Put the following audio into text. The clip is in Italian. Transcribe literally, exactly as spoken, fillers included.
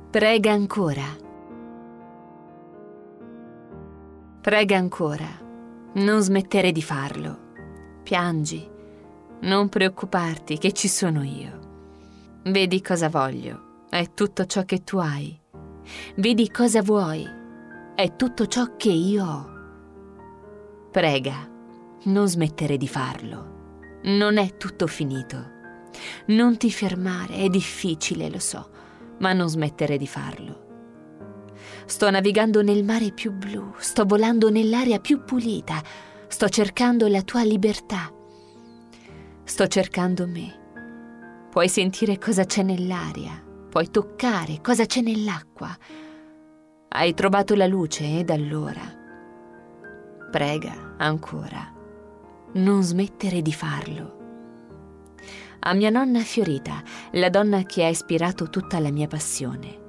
Prega ancora. Prega ancora. Non smettere di farlo. Piangi. Non preoccuparti che ci sono io. Vedi cosa voglio. È tutto ciò che tu hai. Vedi cosa vuoi. È tutto ciò che io ho. Prega. Non smettere di farlo. Non è tutto finito. Non ti fermare, è difficile, lo so, ma non smettere di farlo. Sto navigando nel mare più blu, sto volando nell'aria più pulita, sto cercando la tua libertà. Sto cercando me. Puoi sentire cosa c'è nell'aria, puoi toccare cosa c'è nell'acqua. Hai trovato la luce ed allora prega ancora. Non smettere di farlo. A mia nonna Fiorita, la donna che ha ispirato tutta la mia passione.